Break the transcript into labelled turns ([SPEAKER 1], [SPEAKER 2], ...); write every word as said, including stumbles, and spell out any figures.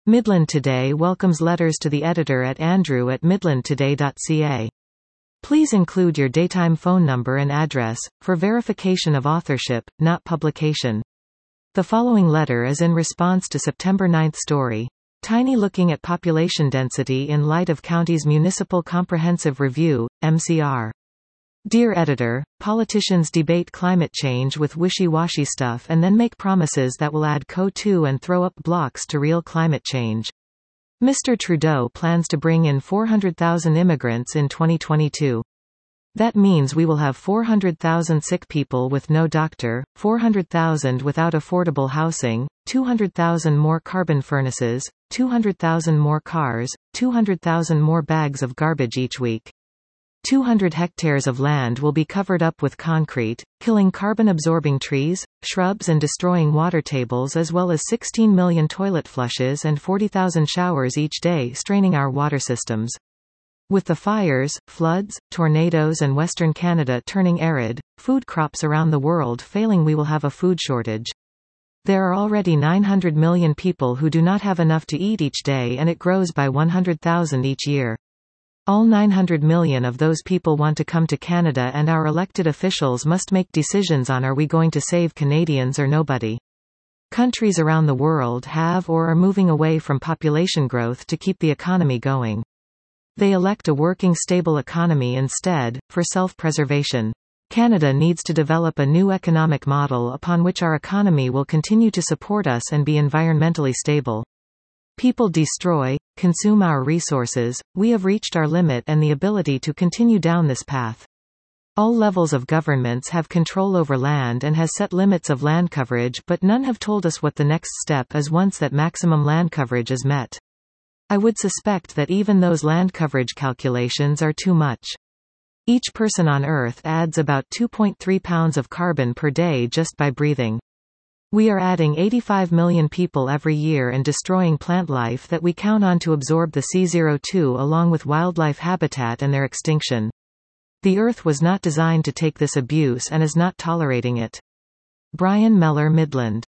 [SPEAKER 1] Midland Today welcomes letters to the editor at andrew at midland today dot c a. Please include your daytime phone number and address, for verification of authorship, not publication. The following letter is in response to September ninth story. Tiny looking at population density in light of county's Municipal Comprehensive Review, M C R. Dear editor, politicians debate climate change with wishy-washy stuff and then make promises that will add C O two and throw up blocks to real climate change. Mister Trudeau plans to bring in four hundred thousand immigrants in twenty twenty-two. That means we will have four hundred thousand sick people with no doctor, four hundred thousand without affordable housing, two hundred thousand more carbon furnaces, two hundred thousand more cars, two hundred thousand more bags of garbage each week. two hundred hectares of land will be covered up with concrete, killing carbon-absorbing trees, shrubs and destroying water tables, as well as sixteen million toilet flushes and forty thousand showers each day, straining our water systems. With the fires, floods, tornadoes and Western Canada turning arid, food crops around the world failing, we will have a food shortage. There are already nine hundred million people who do not have enough to eat each day, and it grows by one hundred thousand each year. All nine hundred million of those people want to come to Canada, and our elected officials must make decisions on, are we going to save Canadians or nobody? Countries around the world have or are moving away from population growth to keep the economy going. They elect a working stable economy instead, for self-preservation. Canada needs to develop a new economic model upon which our economy will continue to support us and be environmentally stable. People destroy, consume our resources, we have reached our limit and the ability to continue down this path. All levels of governments have control over land and has set limits of land coverage, but none have told us what the next step is once that maximum land coverage is met. I would suspect that even those land coverage calculations are too much. Each person on Earth adds about two point three pounds of carbon per day just by breathing. We are adding eighty-five million people every year and destroying plant life that we count on to absorb the C O two, along with wildlife habitat and their extinction. The Earth was not designed to take this abuse and is not tolerating it. Brian Meller, Midland.